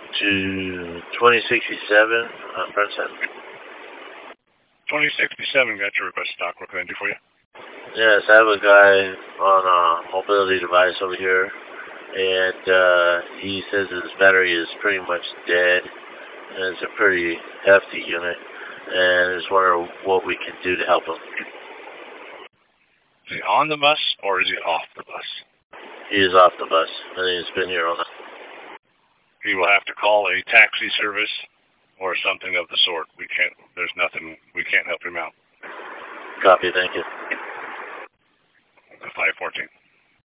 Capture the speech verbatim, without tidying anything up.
to twenty sixty-seven on Princess. twenty sixty-seven, got your request, Doc. What can I do for you? Yes, I have a guy on a mobility device over here, and uh, he says his battery is pretty much dead, and it's a pretty hefty unit, and I just wonder what we can do to help him. Is he on the bus, or is he off the bus? He is off the bus, and he's been here all night. He will have to call a taxi service or something of the sort. We can't, there's nothing, we can't help him out. Copy, thank you. five fourteen.